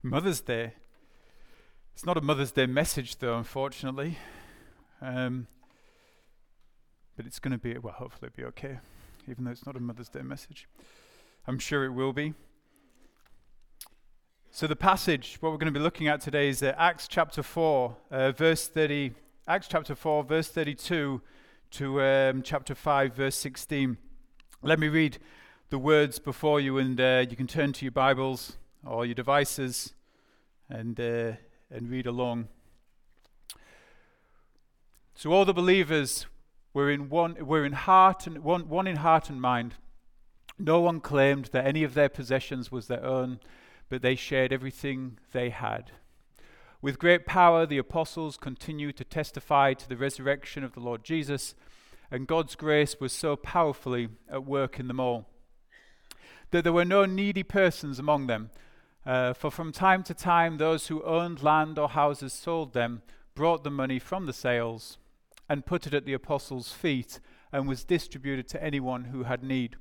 Mother's Day. It's not a Mother's Day message, though, unfortunately. But it's going to be, well, hopefully it'll be okay, even though it's not a Mother's Day message. I'm sure it will be. So the passage, what we're going to be looking at today is Acts chapter 4, verse 32 to chapter 5, verse 16. Let me read the words before you, and you can turn to your Bibles or your devices and read along. So all the believers were in heart and one in heart and mind. No one claimed that any of their possessions was their own, but they shared everything they had. With great power, the apostles continued to testify to the resurrection of the Lord Jesus, and God's grace was so powerfully at work in them all that there were no needy persons among them. For from time to time, those who owned land or houses sold them, brought the money from the sales, and put it at the apostles' feet, and was distributed to anyone who had need.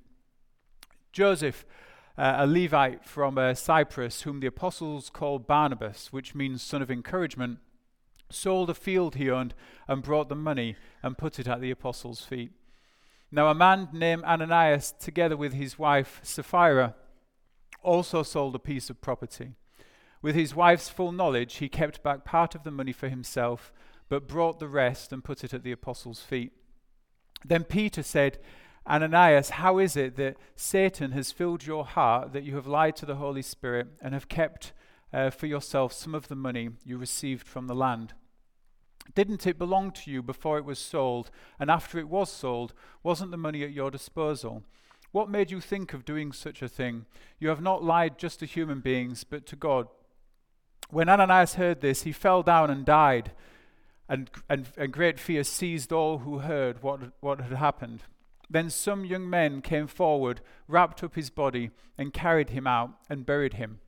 Joseph, a Levite from Cyprus, whom the apostles called Barnabas, which means son of encouragement, sold a field he owned and brought the money and put it at the apostles' feet. Now a man named Ananias, together with his wife Sapphira, also sold a piece of property. With his wife's full knowledge, he kept back part of the money for himself, but brought the rest and put it at the apostles' feet. Then Peter said, Ananias, how is it that Satan has filled your heart, that you have lied to the Holy Spirit and have kept for yourself some of the money you received from the land? Didn't it belong to you before it was sold, and after it was sold, wasn't the money at your disposal? What made you think of doing such a thing? You have not lied just to human beings, but to God. When Ananias heard this, he fell down and died, and great fear seized all who heard what had happened. Then some young men came forward, wrapped up his body, and carried him out and buried him.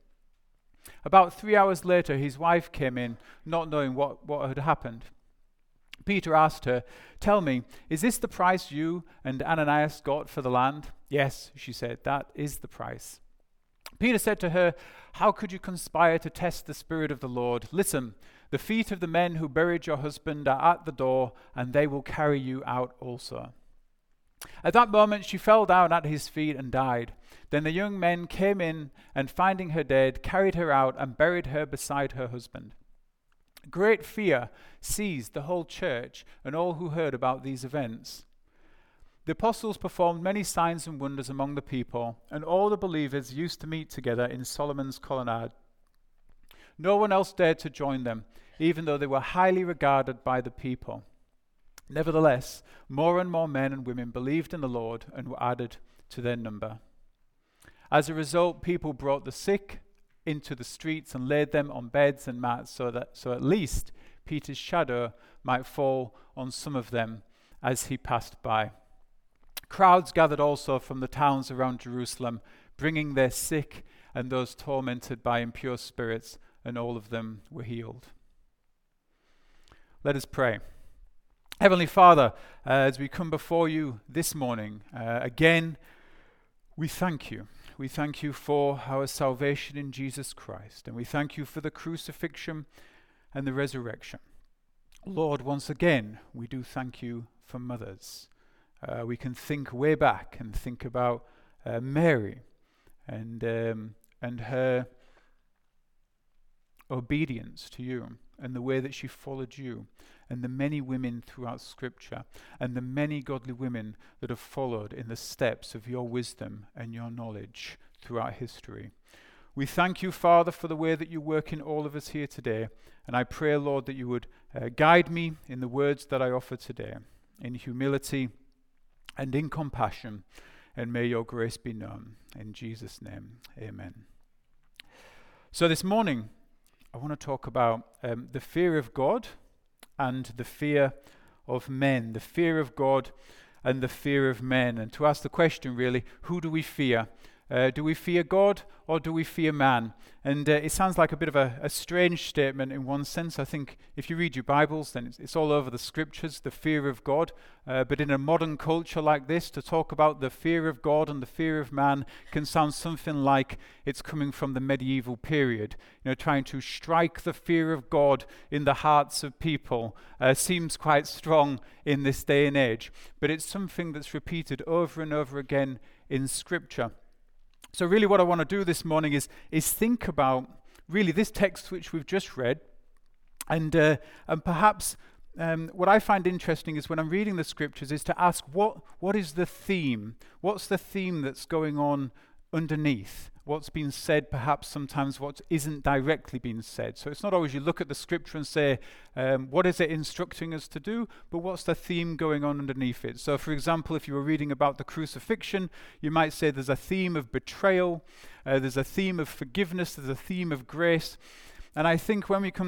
About 3 hours later, his wife came in, not knowing what had happened. Peter asked her, "Tell me, is this the price you and Ananias got for the land?" "Yes," she said, "that is the price." Peter said to her, "How could you conspire to test the Spirit of the Lord? Listen, the feet of the men who buried your husband are at the door, and they will carry you out also." At that moment she fell down at his feet and died. Then the young men came in, and finding her dead, carried her out and buried her beside her husband. Great fear seized the whole church and all who heard about these events. The apostles performed many signs and wonders among the people, and all the believers used to meet together in Solomon's colonnade. No one else dared to join them, even though they were highly regarded by the people. Nevertheless, more and more men and women believed in the Lord and were added to their number. As a result, people brought the sick into the streets and laid them on beds and mats so at least Peter's shadow might fall on some of them as he passed by. Crowds gathered also from the towns around Jerusalem, bringing their sick and those tormented by impure spirits, and all of them were healed. Let us pray. Heavenly Father, as we come before you this morning, again, we thank you. We thank you for our salvation in Jesus Christ, and we thank you for the crucifixion and the resurrection. Lord, once again, we do thank you for mothers. We can think way back and think about Mary and her obedience to you, and the way that she followed you, and the many women throughout Scripture, and the many godly women that have followed in the steps of your wisdom and your knowledge throughout history. We thank you, Father, for the way that you work in all of us here today, and I pray, Lord, that you would guide me in the words that I offer today, in humility and in compassion, and may your grace be known. In Jesus' name, amen. So this morning, I want to talk about the fear of God and the fear of men. The fear of God and the fear of men. And to ask the question, really, who do we fear Do we fear God or do we fear man? And it sounds like a bit of a strange statement in one sense. I think if you read your Bibles, then it's all over the scriptures, the fear of God. But in a modern culture like this, to talk about the fear of God and the fear of man can sound something like it's coming from the medieval period. Trying to strike the fear of God in the hearts of people seems quite strong in this day and age. But it's something that's repeated over and over again in Scripture. So really what I want to do this morning is think about really this text which we've just read, and perhaps what I find interesting is when I'm reading the Scriptures is to ask what is the theme? What's the theme that's going on underneath? What's been said, perhaps sometimes what isn't directly being said. So it's not always you look at the Scripture and say, what is it instructing us to do, but what's the theme going on underneath it? So for example, if you were reading about the crucifixion, you might say there's a theme of betrayal, there's a theme of forgiveness, there's a theme of grace. And I think when we come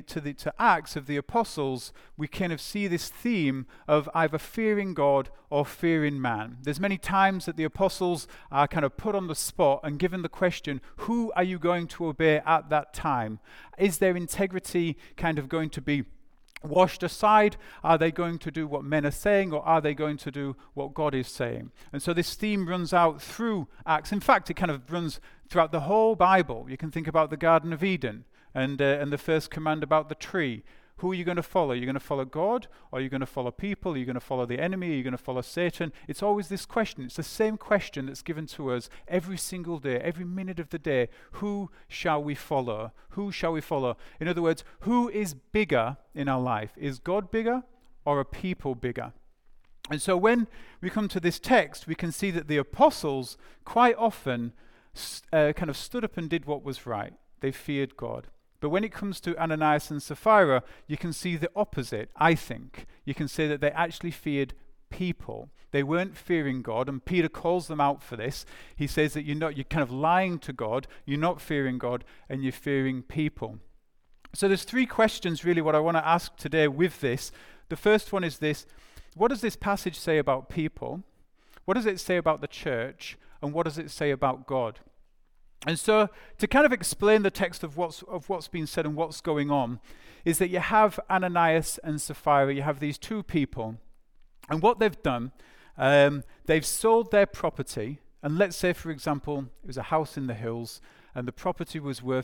to Acts of the Apostles, we kind of see this theme of either fearing God or fearing man. There's many times that the apostles are kind of put on the spot and given the question, who are you going to obey at that time? Is their integrity kind of going to be washed aside? Are they going to do what men are saying, or are they going to do what God is saying? And so this theme runs out through Acts. In fact, it kind of runs throughout the whole Bible. You can think about the Garden of Eden and the first command about the tree. Who are you going to follow? Are you going to follow God? Or are you going to follow people? Are you going to follow the enemy? Are you going to follow Satan? It's always this question. It's the same question that's given to us every single day, every minute of the day. Who shall we follow? Who shall we follow? In other words, who is bigger in our life? Is God bigger or are people bigger? And so when we come to this text, we can see that the apostles quite often kind of stood up and did what was right. They feared God. But when it comes to Ananias and Sapphira, you can see the opposite, I think. You can say that they actually feared people. They weren't fearing God, and Peter calls them out for this. He says that you're kind of lying to God, you're not fearing God, and you're fearing people. So there's three questions really what I want to ask today with this. The first one is this: what does this passage say about people? What does it say about the church? And what does it say about God? And so to kind of explain the text of what's been said and what's going on is that you have Ananias and Sapphira, you have these two people, and what they've done, they've sold their property, and let's say, for example, it was a house in the hills, and the property was worth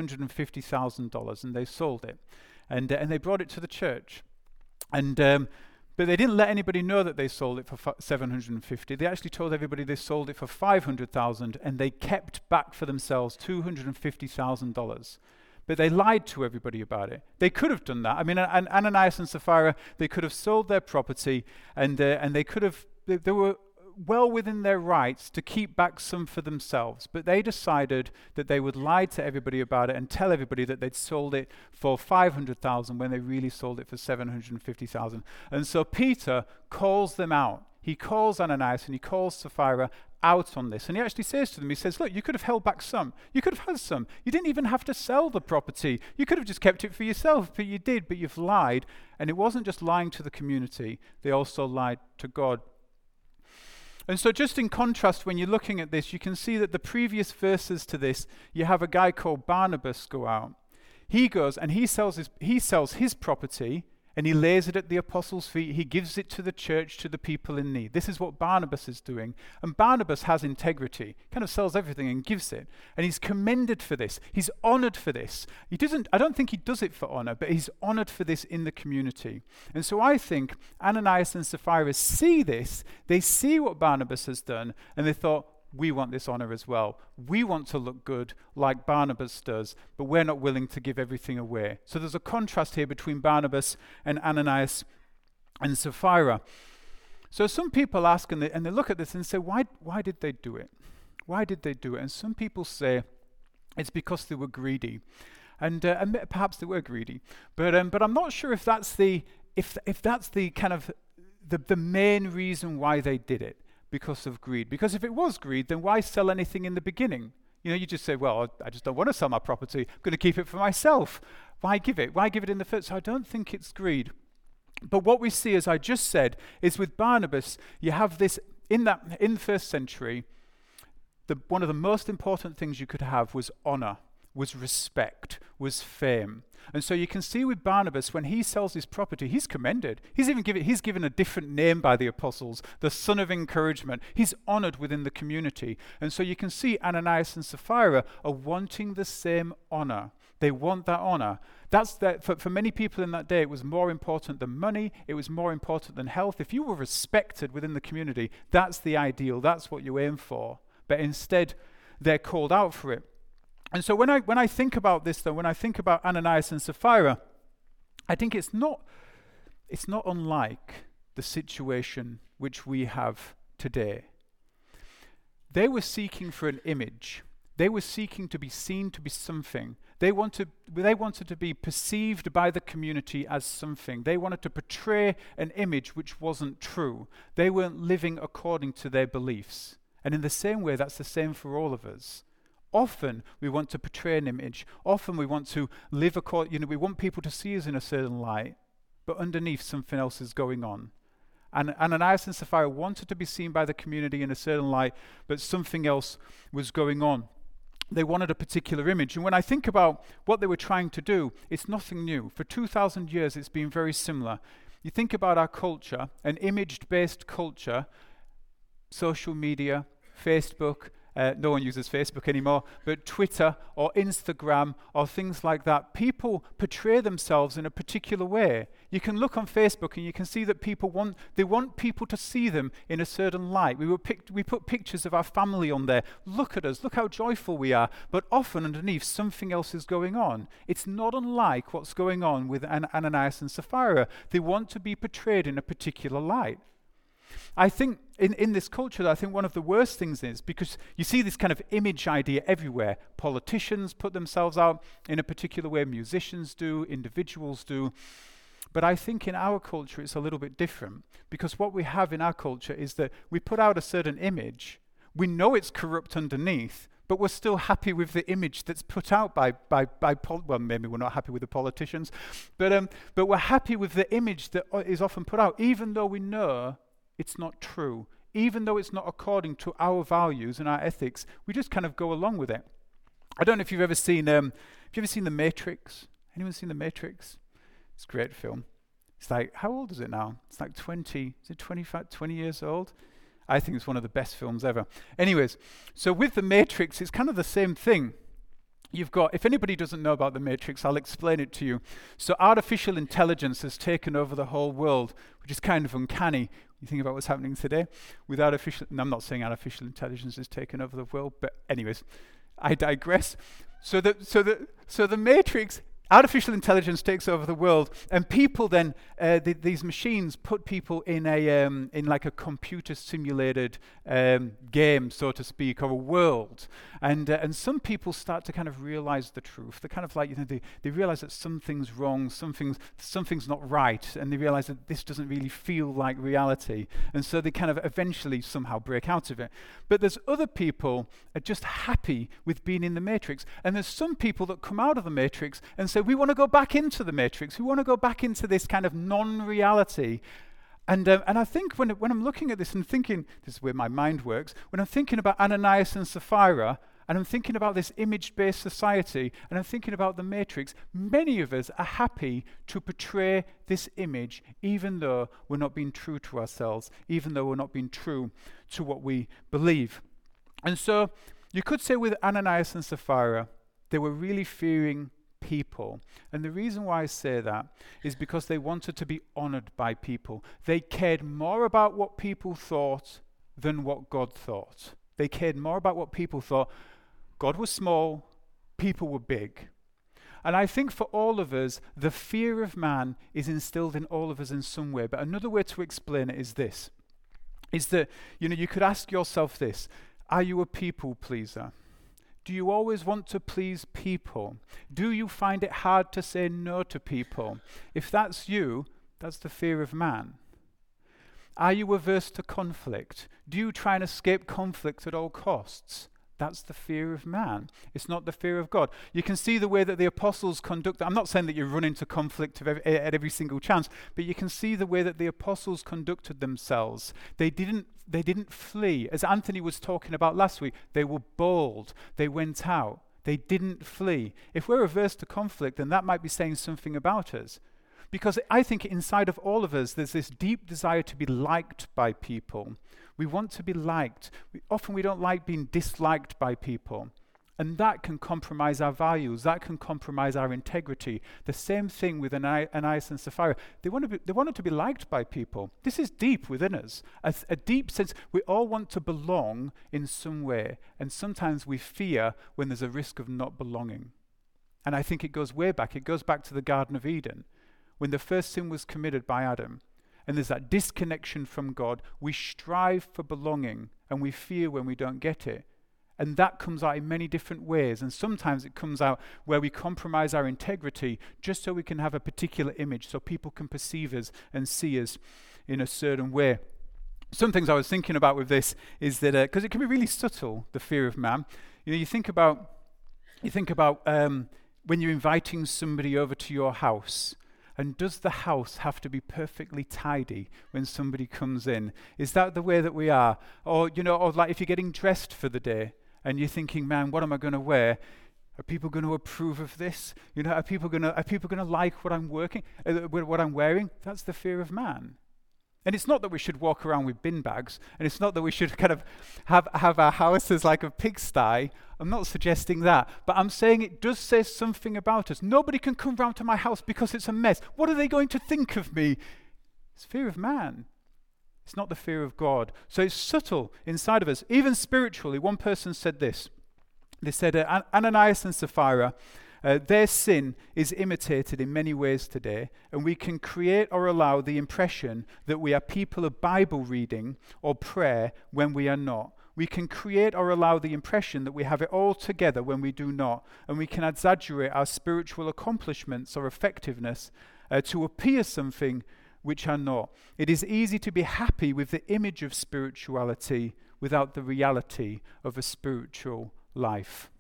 $750,000, and they sold it, and they brought it to the church, but they didn't let anybody know that they sold it for $750,000. They actually told everybody they sold it for $500,000, and they kept back for themselves $250,000. But they lied to everybody about it. They could have done that. I mean, Ananias and Sapphira, they could have sold their property, and they could have. They were well within their rights to keep back some for themselves, but they decided that they would lie to everybody about it and tell everybody that they'd sold it for $500,000 when they really sold it for $750,000. And so Peter calls them out. He calls Ananias and he calls Sapphira out on this, and he actually says to them, he says, look, you could have held back some, you could have had some, you didn't even have to sell the property, you could have just kept it for yourself, but you did, but you've lied. And it wasn't just lying to the community, they also lied to God. And so just in contrast, when you're looking at this, you can see that the previous verses to this, you have a guy called Barnabas go out. He goes and he sells his property, and he lays it at the apostles' feet. He gives it to the church, to the people in need. This is what Barnabas is doing. And Barnabas has integrity, kind of sells everything and gives it. And he's commended for this. He's honored for this. I don't think he does it for honor, but he's honored for this in the community. And so I think Ananias and Sapphira see this. They see what Barnabas has done, and they thought, we want this honor as well. We want to look good like Barnabas does, but we're not willing to give everything away. So there's a contrast here between Barnabas and Ananias and Sapphira. So some people ask, and they look at this and say, why did they do it? Why did they do it? And some people say it's because they were greedy. And perhaps they were greedy. But I'm not sure if that's the kind of the main reason why they did it. Because of greed. Because if it was greed, then why sell anything in the beginning? You just say, well, I just don't want to sell my property. I'm going to keep it for myself. Why give it? Why give it in the first? So I don't think it's greed. But what we see, as I just said, is with Barnabas, you have this, in the first century, one of the most important things you could have was honor, was respect, was fame. And so you can see with Barnabas, when he sells his property, he's commended. He's given a different name by the apostles, the son of encouragement. He's honored within the community. And so you can see Ananias and Sapphira are wanting the same honor. They want that honor. For many people in that day, it was more important than money. It was more important than health. If you were respected within the community, that's the ideal. That's what you aim for. But instead, they're called out for it. And so when I think about this, though, when I think about Ananias and Sapphira, I think it's not unlike the situation which we have today. They were seeking for an image. They were seeking to be seen to be something. They wanted to be perceived by the community as something. They wanted to portray an image which wasn't true. They weren't living according to their beliefs. And in the same way, that's the same for all of us. Often we want to portray an image. Often we want to live we want people to see us in a certain light, but underneath something else is going on. And Ananias and Sapphira wanted to be seen by the community in a certain light, but something else was going on. They wanted a particular image. And when I think about what they were trying to do, it's nothing new. For 2,000 years, it's been very similar. You think about our culture, an image-based culture, social media, Facebook. No one uses Facebook anymore, but Twitter or Instagram or things like that. People portray themselves in a particular way. You can look on Facebook and you can see that they want people to see them in a certain light. We put pictures of our family on there. Look at us, look how joyful we are. But often underneath something else is going on. It's not unlike what's going on with Ananias and Sapphira. They want to be portrayed in a particular light. I think in this culture, I think one of the worst things is because you see this kind of image idea everywhere. Politicians put themselves out in a particular way, musicians do, individuals do. But I think in our culture, it's a little bit different because what we have in our culture is that we put out a certain image. We know it's corrupt underneath, but we're still happy with the image that's put out by well, maybe we're not happy with the politicians, but we're happy with the image that is often put out, even though we know it's not true. Even though it's not according to our values and our ethics, we just kind of go along with it. I don't know if you've ever seen The Matrix? Anyone seen The Matrix? It's a great film. It's like, how old is it now? It's like 20 years old? I think it's one of the best films ever. Anyways, so with The Matrix, it's kind of the same thing. You've got, if anybody doesn't know about The Matrix, I'll explain it to you. So artificial intelligence has taken over the whole world, which is kind of uncanny. You think about what's happening today with and I'm not saying artificial intelligence has taken over the world, but anyways, I digress. So the Matrix, artificial intelligence takes over the world, and people then these machines put people in like a computer simulated game, so to speak, or a world, and some people start to kind of realize the truth. They're kind of like, they realize that something's wrong, something's not right, and they realize that this doesn't really feel like reality, and so they kind of eventually somehow break out of it. But there's other people are just happy with being in the Matrix, and there's some people that come out of the Matrix and say, we want to go back into the Matrix. We want to go back into this kind of non-reality. And I think when I'm looking at this and thinking, this is where my mind works, when I'm thinking about Ananias and Sapphira, and I'm thinking about this image-based society, and I'm thinking about the Matrix, many of us are happy to portray this image, even though we're not being true to ourselves, even though we're not being true to what we believe. And so you could say with Ananias and Sapphira, they were really fearing people. And the reason why I say that is because they wanted to be honored by people. They cared more about what people thought than what God thought. They cared more about what people thought. God was small, people were big. And I think for all of us, the fear of man is instilled in all of us in some way. But another way to explain it is this, is that, you could ask yourself this: are you a people pleaser? Do you always want to please people? Do you find it hard to say no to people? If that's you, that's the fear of man. Are you averse to conflict? Do you try and escape conflict at all costs? That's the fear of man. It's not the fear of God. You can see the way that the apostles conduct. I'm not saying that you run into conflict at every single chance, but you can see the way that the apostles conducted themselves. They didn't flee. As Anthony was talking about last week, they were bold. They went out. They didn't flee. If we're averse to conflict, then that might be saying something about us. Because I think inside of all of us, there's this deep desire to be liked by people. We want to be liked. Often we don't like being disliked by people. And that can compromise our values. That can compromise our integrity. The same thing with Ananias and Sapphira. They wanted to be liked by people. This is deep within us. A deep sense. We all want to belong in some way. And sometimes we fear when there's a risk of not belonging. And I think it goes way back. It goes back to the Garden of Eden. When the first sin was committed by Adam, and there's that disconnection from God, we strive for belonging, and we fear when we don't get it. And that comes out in many different ways, and sometimes it comes out where we compromise our integrity just so we can have a particular image, so people can perceive us and see us in a certain way. Some things I was thinking about with this is that, because it can be really subtle, the fear of man. You think about when you're inviting somebody over to your house. And does the house have to be perfectly tidy when somebody comes in? Is that the way that we are? Or like if you're getting dressed for the day and you're thinking, man, what am I going to wear? Are people going to approve of this? Are people going to like what I'm wearing? That's the fear of man. And it's not that we should walk around with bin bags, and it's not that we should kind of have our house as like a pigsty. I'm not suggesting that, but I'm saying it does say something about us. Nobody can come round to my house because it's a mess. What are they going to think of me? It's fear of man. It's not the fear of God. So it's subtle inside of us. Even spiritually, one person said this. They said, Ananias and Sapphira, their sin is imitated in many ways today, and we can create or allow the impression that we are people of Bible reading or prayer when we are not. We can create or allow the impression that we have it all together when we do not, and we can exaggerate our spiritual accomplishments or effectiveness to appear something which are not. It is easy to be happy with the image of spirituality without the reality of a spiritual life.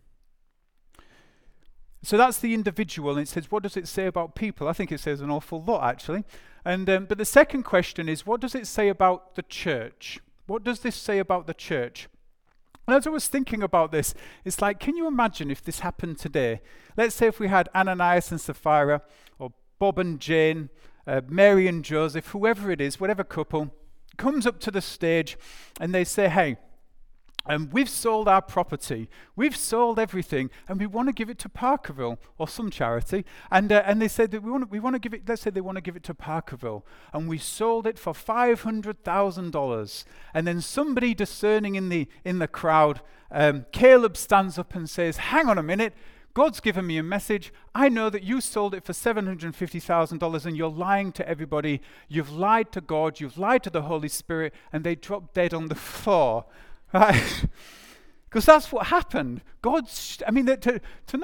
So that's the individual, and it says, what does it say about people? I think it says an awful lot, actually. And but the second question is, what does it say about the church? What does this say about the church? And as I was thinking about this, it's like, can you imagine if this happened today? Let's say if we had Ananias and Sapphira, or Bob and Jane, Mary and Joseph, whoever it is, whatever couple, comes up to the stage, and they say, hey, we've sold our property, we've sold everything, and we want to give it to Parkerville or some charity. And they said that we want to give it. Let's say they want to give it to Parkerville, and we sold it for $500,000. And then somebody discerning in the crowd, Caleb stands up and says, "Hang on a minute. God's given me a message. I know that you sold it for $750,000 and you're lying to everybody. You've lied to God. You've lied to the Holy Spirit." And they drop dead on the floor. Right? Because that's what happened. To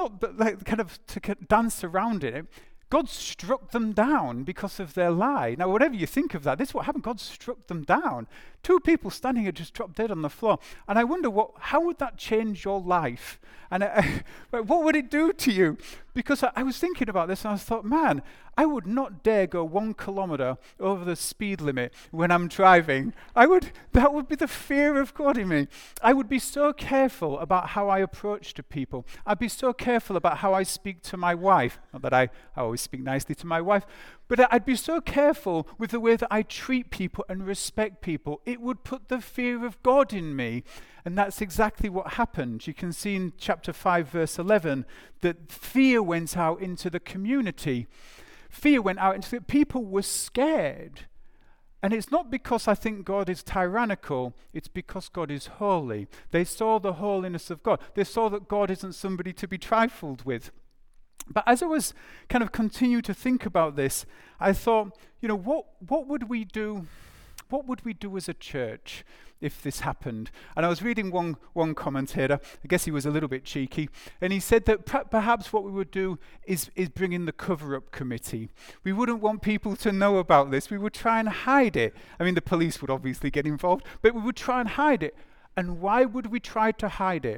dance around it, God struck them down because of their lie. Now, whatever you think of that, this is what happened. God struck them down. Two people standing here just dropped dead on the floor. And I wonder, how would that change your life? And what would it do to you? Because I was thinking about this and I thought, man, I would not dare go 1 kilometer over the speed limit when I'm driving. That would be the fear of God in me. I would be so careful about how I approach to people. I'd be so careful about how I speak to my wife. Not that I always speak nicely to my wife, but I'd be so careful with the way that I treat people and respect people. It would put the fear of God in me. And that's exactly what happened. You can see in chapter 5, verse 11, that fear went out into the community. Fear went out into the people were scared. And it's not because I think God is tyrannical, it's because God is holy. They saw the holiness of God. They saw that God isn't somebody to be trifled with. But as I was kind of continue to think about this, I thought, what would we do? What would we do as a church if this happened? And I was reading one commentator, I guess he was a little bit cheeky, and he said that perhaps what we would do is bring in the cover-up committee. We wouldn't want people to know about this. We would try and hide it. I mean, the police would obviously get involved, but we would try and hide it. And why would we try to hide it?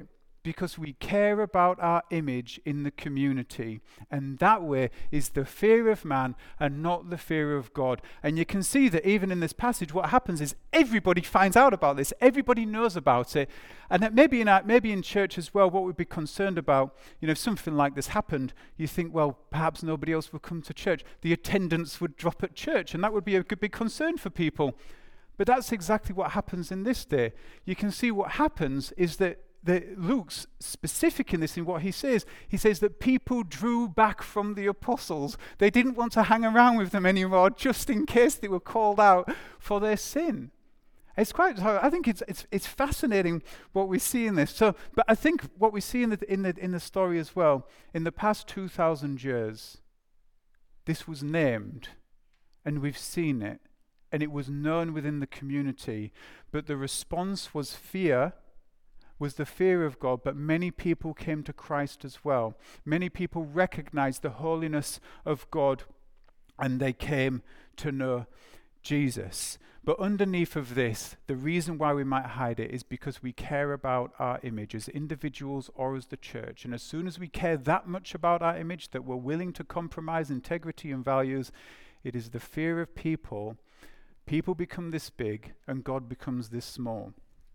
because we care about our image in the community. And that way is the fear of man and not the fear of God. And you can see that even in this passage, what happens is everybody finds out about this. Everybody knows about it. And that maybe in church as well, what we'd be concerned about, if something like this happened, you think, well, perhaps nobody else would come to church. The attendance would drop at church, and that would be a big concern for people. But that's exactly what happens in this day. You can see what happens is that Luke's specific in this, in what he says that people drew back from the apostles. They didn't want to hang around with them anymore, just in case they were called out for their sin. I think it's fascinating what we see in this. But I think what we see in the story as well, in the past 2,000 years, this was named, and we've seen it. And it was known within the community, but the response was the fear of God, but many people came to Christ as well. Many people recognized the holiness of God, and they came to know Jesus. But underneath of this, the reason why we might hide it is because we care about our image as individuals or as the church. And as soon as we care that much about our image that we're willing to compromise integrity and values, it is the fear of people. People become this big and God becomes this small.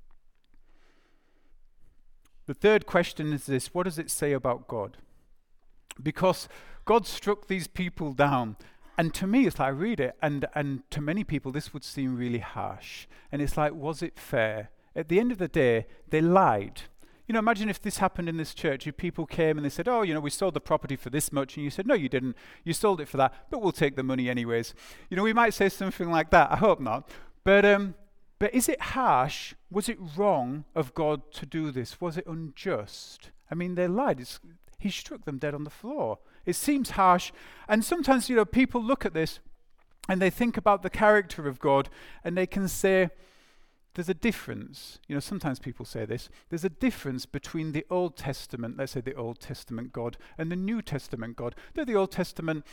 The third question is this: what does it say about God? Because God struck these people down. And to me, it's like I read it, and to many people, this would seem really harsh. And it's like, was it fair? At the end of the day, they lied. Imagine if this happened in this church, if people came and they said, oh, we sold the property for this much, and you said, no, you didn't. You sold it for that, but we'll take the money anyways. We might say something like that. I hope not. But is it harsh? Was it wrong of God to do this? Was it unjust? They lied. He struck them dead on the floor. It seems harsh. And sometimes, people look at this and they think about the character of God, and they can say, there's a difference. Sometimes people say this. There's a difference between the Old Testament, let's say the Old Testament God, and the New Testament God. That the Old Testament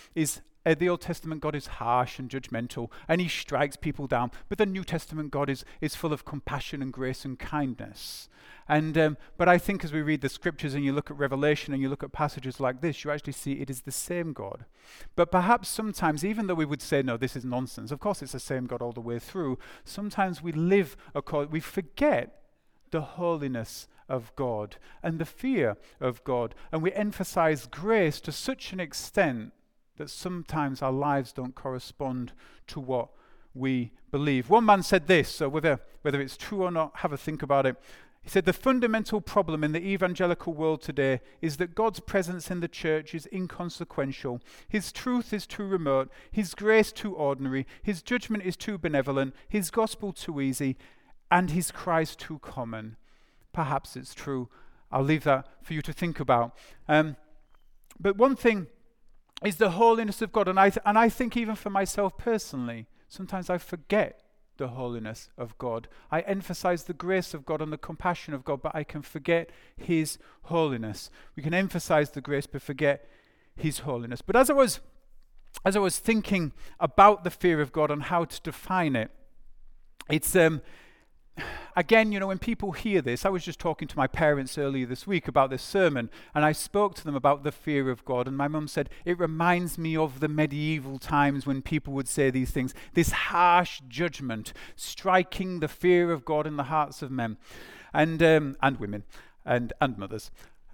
God is harsh and judgmental, and he strikes people down. But the New Testament God is full of compassion and grace and kindness. But I think as we read the scriptures and you look at Revelation and you look at passages like this, you actually see it is the same God. But perhaps sometimes, even though we would say, no, this is nonsense, of course it's the same God all the way through, sometimes we we forget the holiness of God and the fear of God, and we emphasize grace to such an extent that sometimes our lives don't correspond to what we believe. One man said this, so whether it's true or not, have a think about it. He said, the fundamental problem in the evangelical world today is that God's presence in the church is inconsequential. His truth is too remote, his grace too ordinary, his judgment is too benevolent, his gospel too easy, and his cries too common. Perhaps it's true. I'll leave that for you to think about. But one thing is the holiness of God, and I think even for myself personally, sometimes I forget the holiness of God. I emphasize the grace of God and the compassion of God, but I can forget his holiness. We can emphasize the grace but forget his holiness. But as I was thinking about the fear of God and how to define it, it's again, when people hear this, I was just talking to my parents earlier this week about this sermon, and I spoke to them about the fear of God, and my mum said, it reminds me of the medieval times when people would say these things, this harsh judgment, striking the fear of God in the hearts of men, and women, and mothers.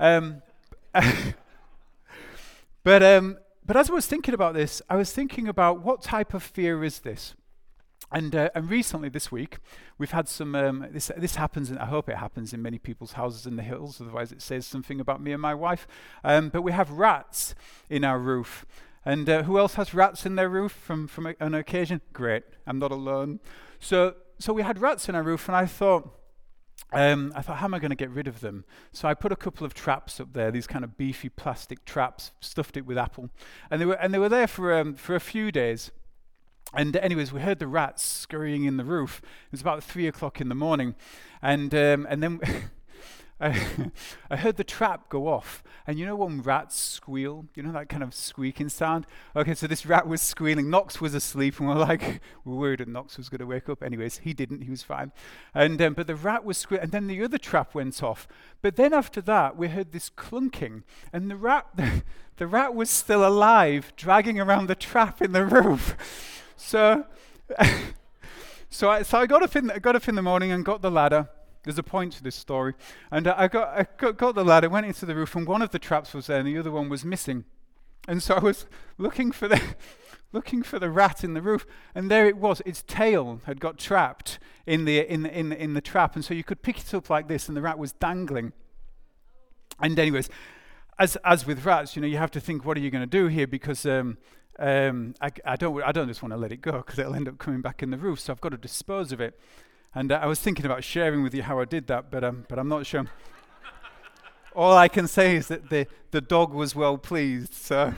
But as I was thinking about this, I was thinking about what type of fear is this? And recently this week, we've had some, this happens, and I hope it happens in many people's houses in the hills, otherwise it says something about me and my wife. But we have rats in our roof. And who else has rats in their roof from an occasion? Great, I'm not alone. So we had rats in our roof, and I thought, how am I going to get rid of them? So I put a couple of traps up there, these kind of beefy plastic traps, stuffed it with apple. And they were there for a few days. And anyways, we heard the rats scurrying in the roof. It was about 3 o'clock in the morning. And then I heard the trap go off. And you know when rats squeal? You know that kind of squeaking sound? Okay, so this rat was squealing. Knox was asleep, and we're worried that Knox was going to wake up. Anyways, he didn't. He was fine. And but the rat was squealing, and then the other trap went off. But then after that, we heard this clunking, and the rat was still alive, dragging around the trap in the roof. So, so I got up in the morning and got the ladder. There's a point to this story. And I got the ladder, went into the roof, and one of the traps was there, and the other one was missing. And so I was looking for the rat in the roof, and there it was. Its tail had got trapped in the trap, and so you could pick it up like this, and the rat was dangling. And anyways, as with rats, you have to think, what are you going to do here? Because I don't just want to let it go, because it'll end up coming back in the roof. So I've got to dispose of it. And I was thinking about sharing with you how I did that, but I'm not sure. All I can say is that the dog was well pleased. So,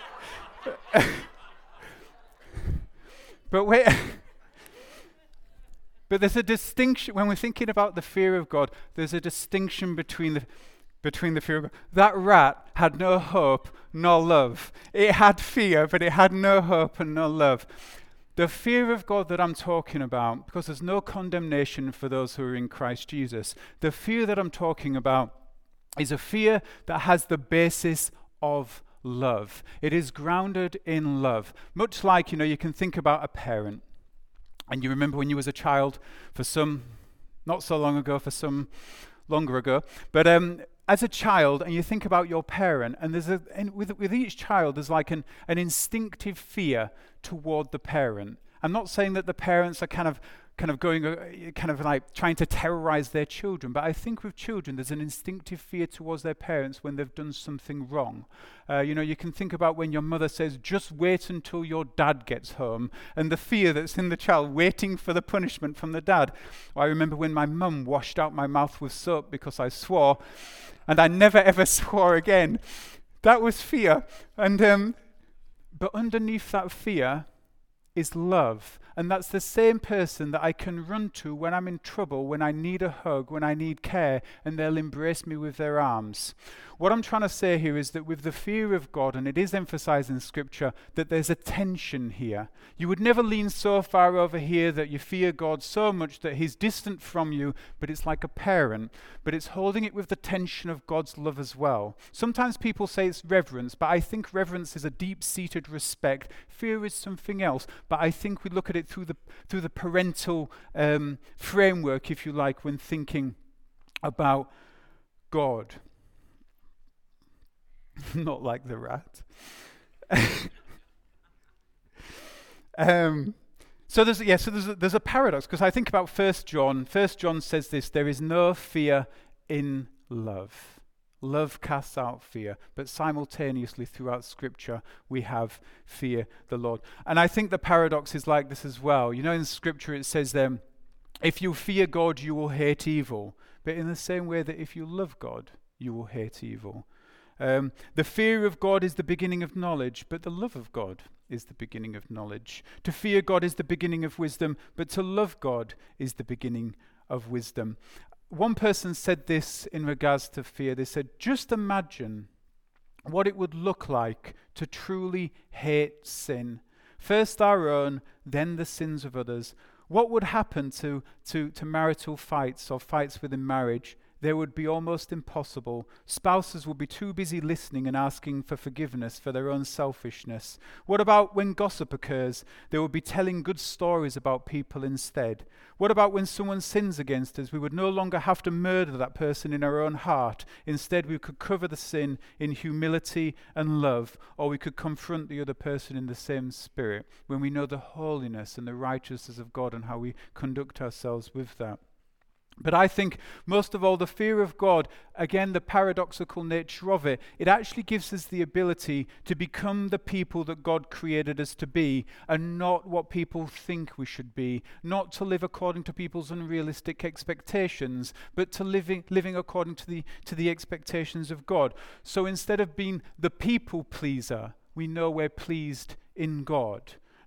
but there's a distinction when we're thinking about the fear of God. There's a distinction between the fear of God. That rat had no hope nor love. It had fear, but it had no hope and no love. The fear of God that I'm talking about, because there's no condemnation for those who are in Christ Jesus, the fear that I'm talking about is a fear that has the basis of love. It is grounded in love. Much like, you can think about a parent. And you remember when you was a child, for some, not so long ago, for some longer ago, but as a child, and you think about your parent, and with each child, there's like an instinctive fear toward the parent. I'm not saying that the parents are kind of like trying to terrorize their children, but I think with children, there's an instinctive fear towards their parents when they've done something wrong. You can think about when your mother says, just wait until your dad gets home, and the fear that's in the child waiting for the punishment from the dad. Or I remember when my mum washed out my mouth with soap because I swore, and I never ever swore again. That was fear. And but underneath that fear is love. And that's the same person that I can run to when I'm in trouble, when I need a hug, when I need care, and they'll embrace me with their arms. What I'm trying to say here is that with the fear of God, and it is emphasized in Scripture, that there's a tension here. You would never lean so far over here that you fear God so much that he's distant from you, but it's like a parent. But it's holding it with the tension of God's love as well. Sometimes people say it's reverence, but I think reverence is a deep-seated respect. Fear is something else, but I think we look at it through the parental framework, if you like, when thinking about God. Not like the rat. So there's a paradox, because I think about 1 John. 1 John says this: there is no fear in love. Love casts out fear, but simultaneously throughout Scripture we have fear the Lord. And I think the paradox is like this as well. In Scripture it says if you fear God, you will hate evil. But in the same way that if you love God, you will hate evil. The fear of God is the beginning of knowledge, but the love of God is the beginning of knowledge. To fear God is the beginning of wisdom, but to love God is the beginning of wisdom. One person said this in regards to fear. They said, just imagine what it would look like to truly hate sin. First our own, then the sins of others. What would happen to marital fights or fights within marriage? They would be almost impossible. Spouses would be too busy listening and asking for forgiveness for their own selfishness. What about when gossip occurs? They would be telling good stories about people instead. What about when someone sins against us? We would no longer have to murder that person in our own heart. Instead, we could cover the sin in humility and love, or we could confront the other person in the same spirit when we know the holiness and the righteousness of God and how we conduct ourselves with that. But I think most of all, the fear of God, again, the paradoxical nature of it, it actually gives us the ability to become the people that God created us to be, and not what people think we should be, not to live according to people's unrealistic expectations, but to living according to the expectations of God. So instead of being the people pleaser, we know we're pleased in God.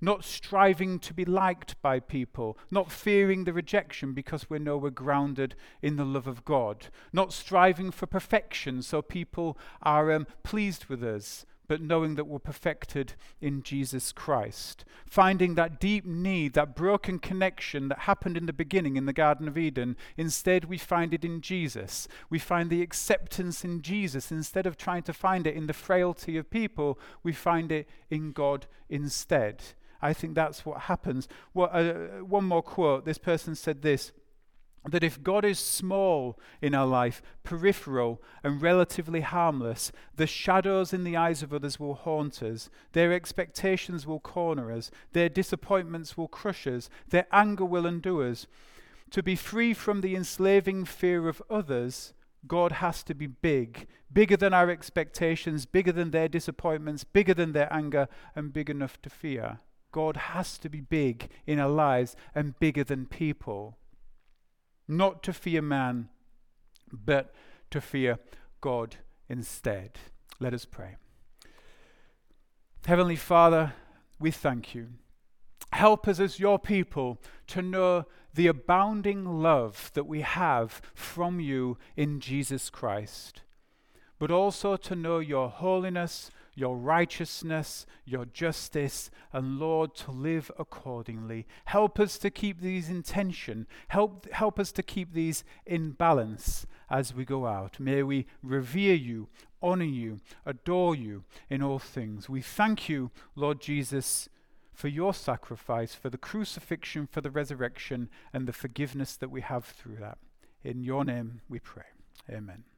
not striving to be liked by people, not fearing the rejection because we know we're grounded in the love of God, not striving for perfection so people are pleased with us, but knowing that we're perfected in Jesus Christ. Finding that deep need, that broken connection that happened in the beginning in the Garden of Eden, instead we find it in Jesus. We find the acceptance in Jesus. Instead of trying to find it in the frailty of people, we find it in God instead. I think that's what happens. One more quote. This person said this, that if God is small in our life, peripheral and relatively harmless, the shadows in the eyes of others will haunt us, their expectations will corner us, their disappointments will crush us, their anger will undo us. To be free from the enslaving fear of others, God has to be big, bigger than our expectations, bigger than their disappointments, bigger than their anger, and big enough to fear. God has to be big in our lives and bigger than people. Not to fear man, but to fear God instead. Let us pray. Heavenly Father, we thank you. Help us as your people to know the abounding love that we have from you in Jesus Christ, but also to know your holiness, your righteousness, your justice, and Lord, to live accordingly. Help us to keep these in tension. Help us to keep these in balance as we go out. May we revere you, honor you, adore you in all things. We thank you, Lord Jesus, for your sacrifice, for the crucifixion, for the resurrection, and the forgiveness that we have through that. In your name we pray. Amen.